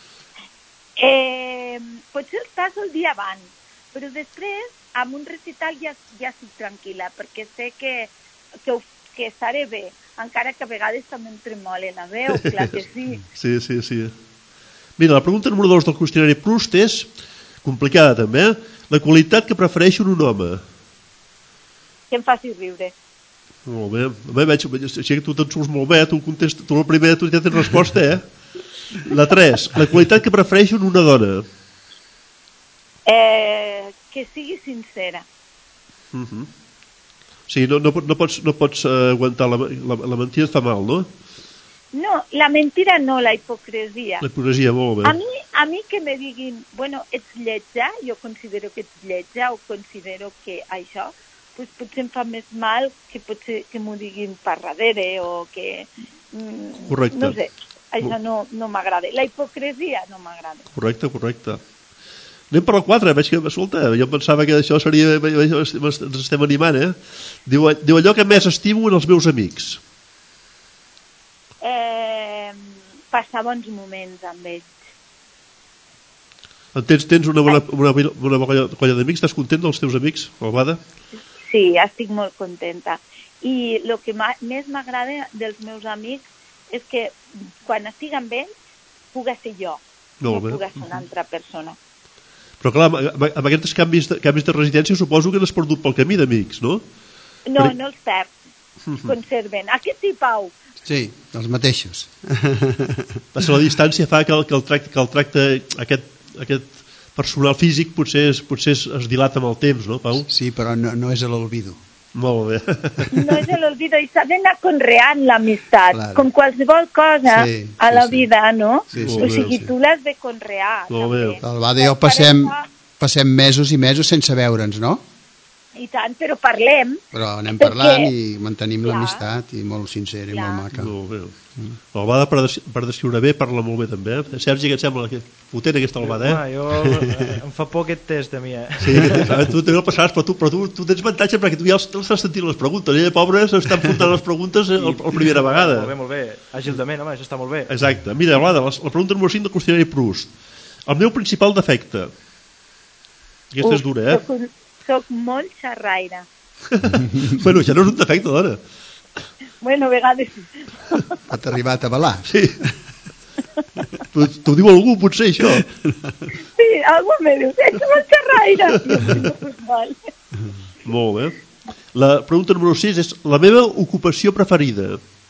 Eh, potser els passo el dia abans, però després amb un recital ja, ja estic tranquil·la, perquè sé que, que, que estaré bé, encara que a vegades també em tremole la veu, clar que sí. Sí, sí, sí. Mira, la pregunta número dos del qüestionari Proust és complicada també, eh? La qualitat que prefereixo en un home. Que em faci riure. Molt bé. Bé, veig, així que tu te'n surts molt bé, tu, contest, tu la primera tu ja tens resposta, eh? La tres, la qualitat que prefereixo en una dona. Eh, que sigui sincera. Uh -huh. O sigui, no, no, no pots, no pots uh, aguantar la, la, la mentida et fa mal, no? No, la mentira no, la hipocresia. La hipocresia, molt bé. A mi, a mi que me diguin, bueno, ets lletja, jo considero que ets lletja o considero que això, pues potser em fa més mal que potser que m'ho diguin per darrere o que... Mm, correcte. No sé, això no, no m'agrada. La hipocresia no m'agrada. Correcte, correcte. Anem per la quatre, veig que, escolta, jo pensava que això seria... Ens estem animant, eh? Diu, diu allò que més estimo en els meus amics. Eh, passar bons moments amb ells. Tens, tens una bona, una, una bona colla d'amics? Estàs content dels teus amics, Albada? Sí, estic molt contenta. I el que més m'agrada dels meus amics és que quan estic amb ells puga ser jo, no puga ser una altra persona. Però clar, amb, amb aquests canvis de, canvis de residència suposo que n'has perdut pel camí d'amics, no? No, Però... no els perds, es conserven. Aquest sí, Pau. Sí, els mateixos. La distància fa que el, que el tracte, que el tracte aquest, aquest personal físic potser, es, potser es, es dilata amb el temps, no, Pau? Sí, però no, no és l'olvido. Molt bé. No és l'olvido i s'ha d'anar conreant l'amistat, claro. Com qualsevol cosa sí, a la sí, vida, no? Sí, sí, o sigui, sí. tu l'has de conrear. Molt bé. El Bada i jo passem, passem mesos i mesos sense veure'ns, no? I tant, però parlem. Però anem perquè... parlant i mantenim l'amistat i molt sincera i molt maca. Molt bé. Mm. L'Albada, per, des, per descriure bé, parla molt bé també. Eh? Sergi, que et sembla que potent aquesta Albada, eh? Home, jo, em fa por aquest test a mi, eh? Sí, tu també el passaràs, però tu, però tu, tu tens avantatge perquè tu ja estàs sentint les preguntes. Ella, pobra, s'està apuntant les preguntes la primera vegada. Molt bé, molt bé. Agilment, home, això està molt bé. Exacte. Mira, Albada, la, la pregunta número cinc del qüestionari Proust. El meu principal defecte. Aquesta Uf, és dura, eh? Soc, soc molt xerraire. Bueno, ja no és un defecte, dona. Bueno, a vegades... Pot arribar a tabalar. Sí. T'ho diu algú, potser, això? Sí, algú me diu, ets molt xerraire. Molt bé. La pregunta número sis és la meva ocupació preferida.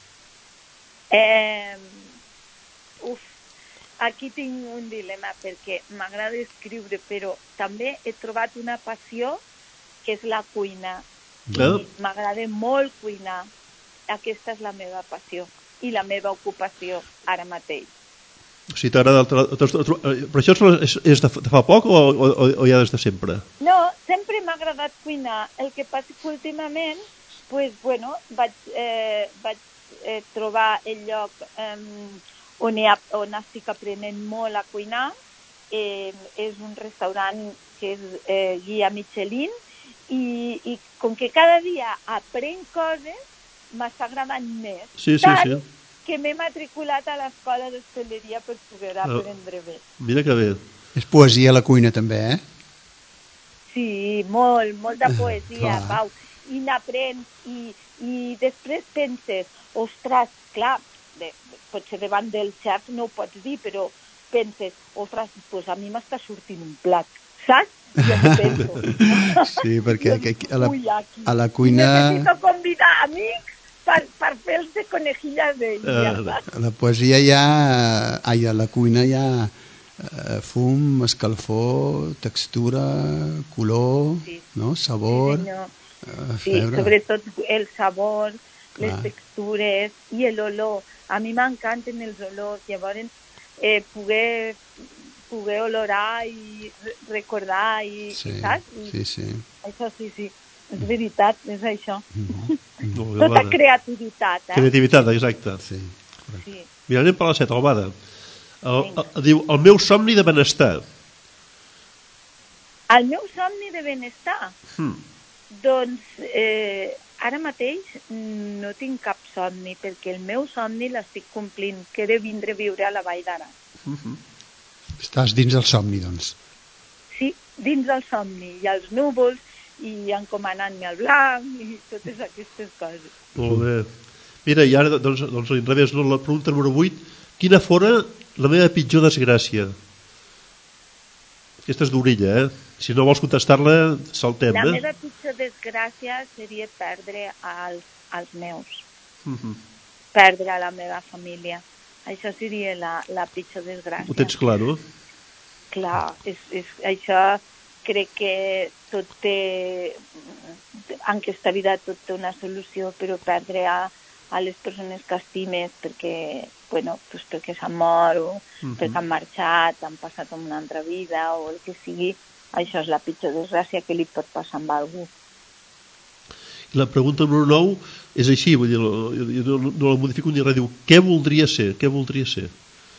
Eh, uf, aquí tinc un dilema perquè m'agrada escriure, però també he trobat una passió que és la cuina. Ah. M'agrada molt cuinar. Aquesta és la meva passió i la meva ocupació ara mateix. O sigui, t'agrada... Però això és, és de, de fa poc o, o, o ja des de sempre? No, sempre m'ha agradat cuinar. El que passa que últimament pues, bueno, vaig, eh, vaig eh, trobar el lloc eh, on, ha, on estic aprenent molt a cuinar. Eh, és un restaurant que és eh, guia Michelin i, i com que cada dia aprenc coses m'està agradant més. Sí, sí, tant sí. que m'he matriculat a l'escola d'hostaleria per poder aprendre bé. Mira que bé. És poesia a la cuina també, eh? Sí, molt, molt de poesia, Pau. I n'aprens i, i després penses, ostres, clar, de, potser davant del xef no ho pots dir, però penses, ostres, pues a mi m'està sortint un plat, saps? Jo m'ho penso. Sí, perquè a la, a la cuina... Necessito convidar amics per, per fer-los de conejillas d'ella. A la poesia hi ha... Ai, a la cuina hi ha eh, fum, escalfor, textura, color, sí. No? Sabor... Sí, eh, sí, sobretot el sabor, les Clar. textures i l'olor. A mi m'encanten els olors. Llavors, eh, poder... poder olorar i recordar i, sí, i saps? I sí, sí. Això sí, sí, és veritat, és això. Mm-hmm. Tota creativitat, eh? Creativitat, exacte. Sí. Sí. Mira, anem per la set, Albada. El, el, el, diu, el meu somni de benestar. El meu somni de benestar? Hmm. Doncs eh, ara mateix no tinc cap somni, perquè el meu somni l'estic complint, que he de vindre a viure a la Vall d'Aran. Mm-hmm. Estàs dins el somni, doncs. Sí, dins el somni. Hi ha els núvols i encomanant-me al blanc i totes aquestes coses. Molt bé. Mira, i ara, doncs, doncs al revés, no? La pregunta número vuit. Quina fora la meva pitjor desgràcia? Aquesta és d'orella, eh? Si no vols contestar-la, saltem. La eh? meva pitjor desgràcia seria perdre als, als meus. Uh-huh. Perdre la meva família. Això seria la, la pitjor desgràcia. Ho tens clar, no? Clar, és, és, això crec que tot té, en aquesta vida tot té una solució, però perdre a, a les persones que estimes perquè, bueno, pues perquè s'han mort o uh-huh. perquè han marxat, han passat en una altra vida o el que sigui, això és la pitjor desgràcia que li pot passar a algú. I la pregunta número nou és així, vull dir, no, no, no la modifico ni res, diu, què voldria ser? Què voldria ser?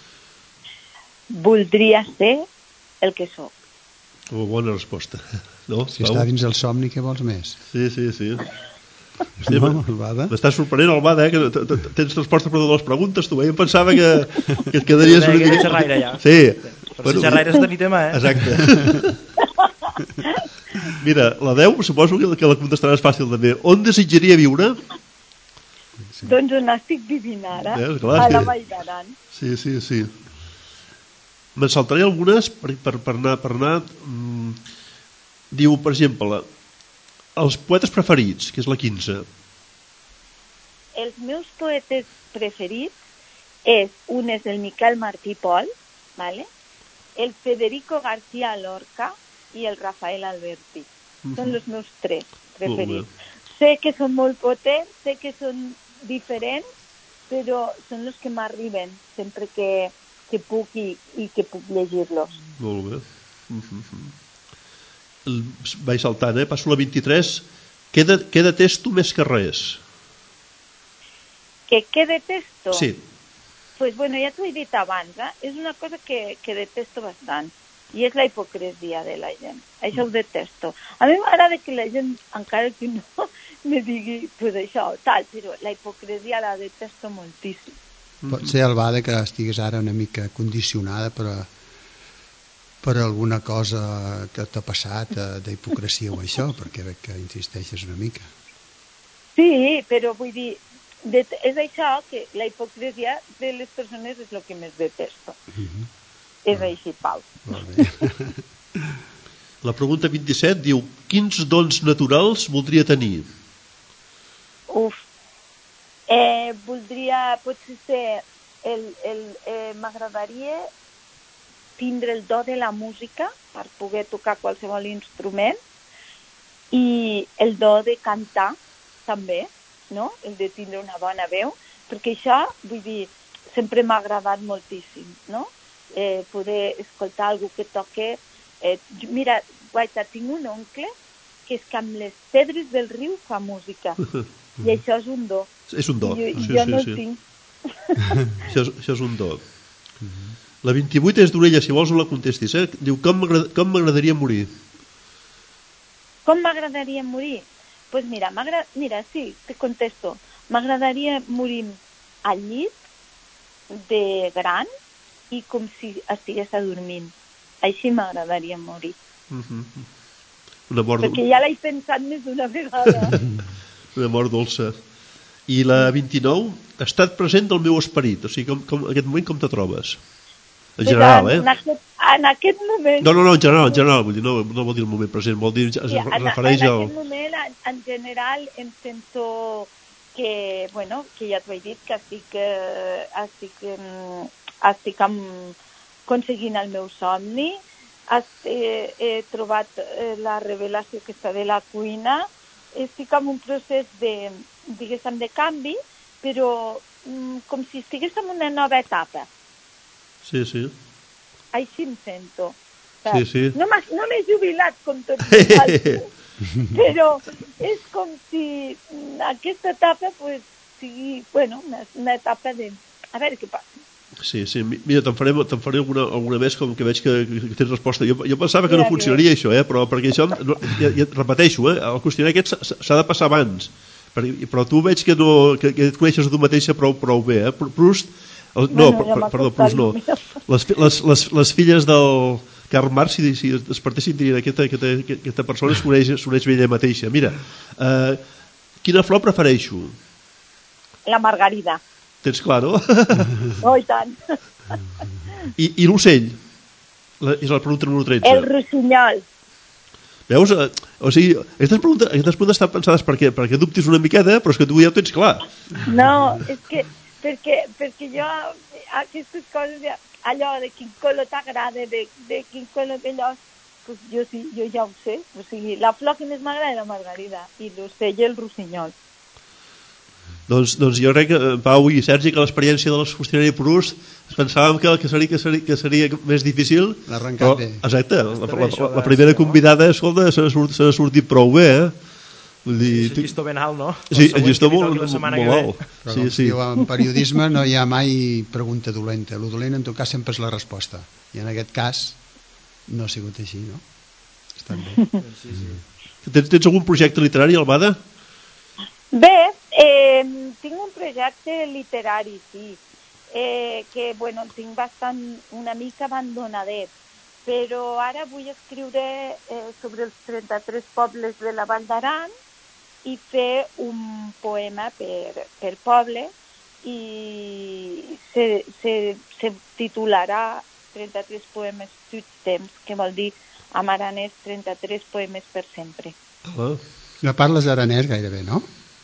Voldria ser el que sóc. Oh, bona resposta. No? Si està dins el somni, què vols més? Sí, sí, sí. Hòstia, no, Albada. M'estàs sorprenent, Albada, eh? Que t- t- tens resposta per totes les preguntes, tu, eh? Em pensava que, que et quedaries una mica... mica... xerraire, ja. Sí. Però bueno, si xerraire és tenir tema, eh? Exacte. Mira, la deu, suposo que la contestaràs fàcil també. On desitjaria viure? Sí. Doncs on estic vivint ara, eh, clar, a la sí. Vall d'Aran. Sí, sí, sí. Me'n saltaré algunes per, per, per anar... Per anar mm, diu, per exemple, els poetes preferits, que és la quinze. Els meus poetes preferits és, un és el Miquel Martí Pol, ¿vale? El Federico García Lorca i el Rafael Alberti. Uh-huh. Són els meus tres preferits. Sé que són molt potents, sé que són diferents, però són els que m'arriben sempre que, que puc i, i que puc llegir-los. Molt bé. Uh-huh. El, vaig saltant, eh? Passo a la vint-i-tres. Què, de, què detesto més que res? Que què detesto? Sí. Pues bueno, ja t'ho he dit abans, eh? És una cosa que, que detesto bastant, i és la hipocresia de la gent. Això ho detesto. A mi m'agrada que la gent, encara que no, me digui, pues això, tal, però la hipocresia la detesto moltíssim. Pot ser, Albada, que estigues ara una mica condicionada per, a, per alguna cosa que t'ha passat d'hipocresia o això, perquè veig que insisteixes una mica. Sí, però vull dir, de, és això, que la hipocresia de les persones és el que més detesto. Uh-huh. És ah. així, Pau. La pregunta vint-i-set diu, quins dons naturals voldria tenir? Uf, eh, voldria, potser ser, el, el, eh, m'agradaria tindre el do de la música per poder tocar qualsevol instrument i el do de cantar també, no? El de tindre una bona veu, perquè això, vull dir, sempre m'ha agradat moltíssim, no? Eh, poder escoltar algú que toque. Eh, mira, guaita, tinc un oncle que és que amb les pedres del riu fa música. I això és un do. És un do. Jo, sí, jo sí, no sí. el tinc. això, és, això és un do. La vint-i-vuit és d'orella, si vols no la contestis. Eh? Diu, com m'agradaria morir? Com m'agradaria morir? Doncs pues mira, mira, sí, te contesto. M'agradaria morir al llit de gran i com si estigués adormint. Així m'agradaria morir. Uh-huh. Una mort perquè ja l'he pensat més d'una vegada. Una mort dolça. I la vint-i-nou, estat present del meu esperit. O sigui, com, com, en aquest moment com te trobes? En pues general, en, eh? En aquest, en aquest moment... No, no, no, en general, en general. Vull dir, no, no vol dir el moment present, vol dir, es sí, en, refereix en al... En aquest moment, en, en general, em sento que, bueno, que ja t'ho he dit, que estic, eh, estic, eh, estic amb, aconseguint el meu somni, He, he trobat eh, la revelació aquesta de la cuina, estic en un procés de, diguéssim, de canvi, però mm, com si estigués en una nova etapa. Sí, sí. Així em sento. Sí, sí. No m'he jubilat com tots vosaltres, però és com si aquesta etapa pues, sigui, bueno, una, una etapa de... A veure què passa. Sí, sí, mira, te'n faré, te'n faré alguna, alguna més com que veig que, que tens resposta. Jo, jo pensava que no funcionaria això, eh? Però perquè això, no, ja, ja repeteixo, eh? El qüestionari aquest s'ha de passar abans, però tu veig que, no, que, que et coneixes tu mateixa prou, prou bé, eh? Proust, el, no, no, per, perdó, Proust no, les, les, les, les filles del Karl Marx, si, si despertessin, dirien aquesta, aquesta, aquesta persona es coneix, es coneix bé ella mateixa. Mira, eh, quina flor prefereixo? La margarida. Tens clar, no? Oh, i tant. I, i l'ocell? La, és la pregunta número tretze. El rossinyol. Veus? O sigui, aquestes preguntes, aquestes preguntes estan pensades perquè, perquè dubtis una miqueta, però és que tu ja ho tens clar. No, és que perquè, perquè jo aquestes coses, ja, allò de quin color t'agrada, de, de quin color d'allò, pues jo, sí, jo ja ho sé. O sigui, la flor que més m'agrada és la margarida i l'ocell el rossinyol. Doncs, doncs jo crec que, Pau i Sergi, que l'experiència de l'Hospitalet Prust pensàvem que, que, seria, que, seria, que seria més difícil. L'ha arrencat bé. Exacte, la, la, la, la primera convidada, escolta, s'ha sortit, sortit prou bé, eh? Vull dir, el llistó ben alt, no? Sí, el llistó molt, molt, molt alt. Però sí, com sí. diu, en periodisme no hi ha mai pregunta dolenta. El dolent en tot cas sempre és la resposta. I en aquest cas no ha sigut així, no? Està bé. Sí, sí. Tens, tens algun projecte literari, Almada? Bé, eh, tinc un projecte literari, sí, eh, que, bueno, el tinc bastant, una mica abandonadet, però ara vull escriure eh, sobre els trenta-tres pobles de la Val d'Aran i fer un poema per, per poble i se, se, se titularà trenta-tres poemes tot temps, que vol dir en aranès trenta-tres poemes per sempre. Ah. No parles aranès gairebé, no?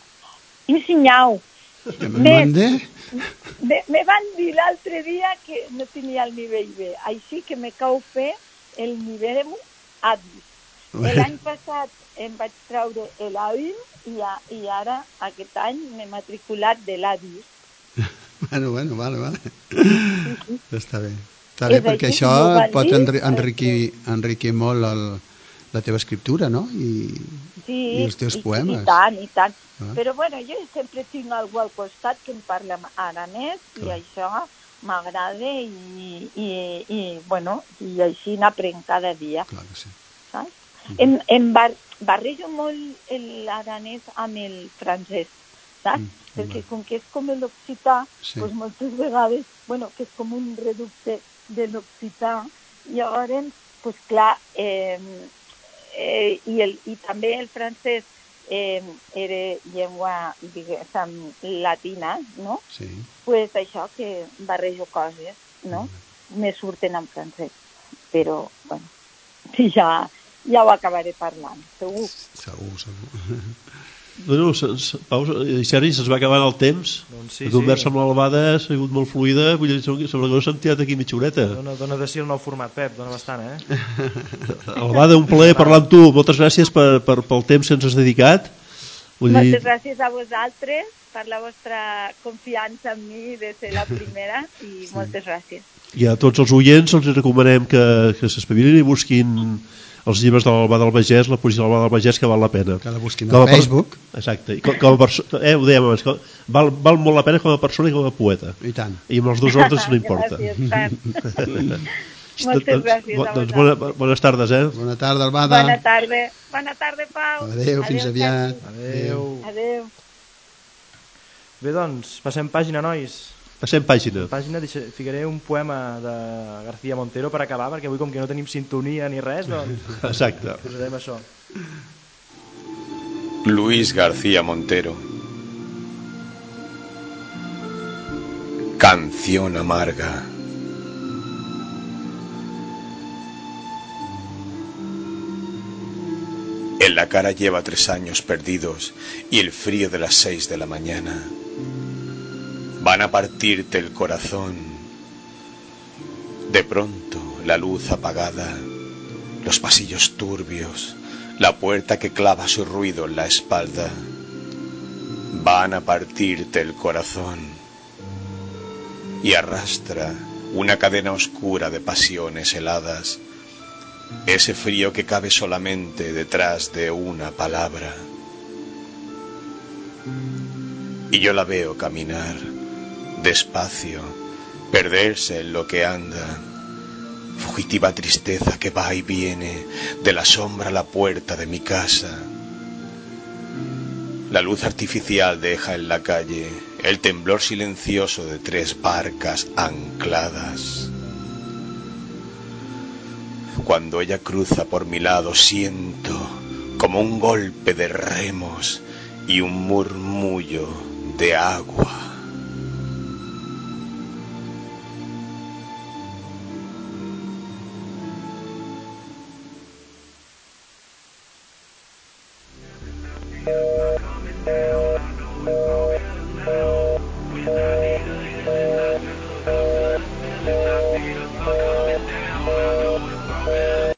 Ensenyau. Que me mande? Me, me van dir l'altre dia que no tenia el nivell B, així que me cau fer el nivell A dos. L'any passat em vaig traure l'A un i, a, i ara aquest any m'he matriculat de l'A dos. Bueno, bueno, vale, vale. Està bé. Està És bé perquè així, això m'ho van pot dir, enri enriquir, enriquir molt el, la teva escriptura, no? I, sí, i els teus i, poemes. i tant, i tant. Ah. Però bueno, jo sempre tinc algú al costat que em parla aranès i Clar. això m'agrada i, i, i, bueno, i així n'aprenc cada dia. Clar que sí. Saps? Mm. Em, em bar barrejo molt l'aranès amb el francès, saps? Mm. Perquè Va. com que és com l'occità, Sí. doncs moltes vegades, bueno, que és com un reducte de l'occità, llavors, doncs clar, eh, eh, i, el, i també el francès eh, era llengua, diguéssim, latina, no? Sí. Pues això que barrejo coses, no? Mm. Me surten en francès. Però, bueno, sí, ja, ja ho acabaré parlant, segur. Segur, segur. Bueno, Pau i Sergi, se'ns va acabar el temps. Doncs sí, la conversa sí. amb l'Albada ha sigut molt fluida. Vull dir, sembla que no s'han tirat aquí mitja horeta. Dona, dona de si el nou format, Pep, dona bastant, eh? Albada, un plaer parlar amb tu. Moltes gràcies per, per, pel temps que ens has dedicat. Vull dir... Moltes gràcies a vosaltres per la vostra confiança en mi de ser la primera i sí. Moltes gràcies. I a tots els oients els recomanem que, que s'espavilin i busquin els llibres de l'Albada del Vallès, la poesia de l'Albada del Vallès, que val la pena. Que la busquin com a Facebook. Exacte. I com, com a persona, eh, ho dèiem abans, com, val, val molt la pena com a persona i com a poeta. I tant. I amb els dos ordres no importa. Gràcies, tant. Moltes gràcies a doncs bona, bones tardes, eh? Bona tarda, Almada. Bona tarda. Bona tarda, Pau. Adéu, fins aviat. Adéu. Adéu. Bé, doncs, passem pàgina, nois. Passem pàgina. Pàgina, deixa, ficaré un poema de García Montero per acabar, perquè avui com que no tenim sintonia ni res, doncs exacte. Posarem això. Luis García Montero. Canción amarga. En la cara lleva tres años perdidos y el frío de las seis de la mañana. Van a partirte el corazón. De pronto, la luz apagada, los pasillos turbios, la puerta que clava su ruido en la espalda. Van a partirte el corazón. Y arrastra una cadena oscura de pasiones heladas. Ese frío que cabe solamente detrás de una palabra. Y yo la veo caminar despacio, perderse en lo que anda, fugitiva tristeza que va y viene de la sombra a la puerta de mi casa. La luz artificial deja en la calle el temblor silencioso de tres barcas ancladas. Cuando ella cruza por mi lado siento como un golpe de remos y un murmullo de agua. Maria.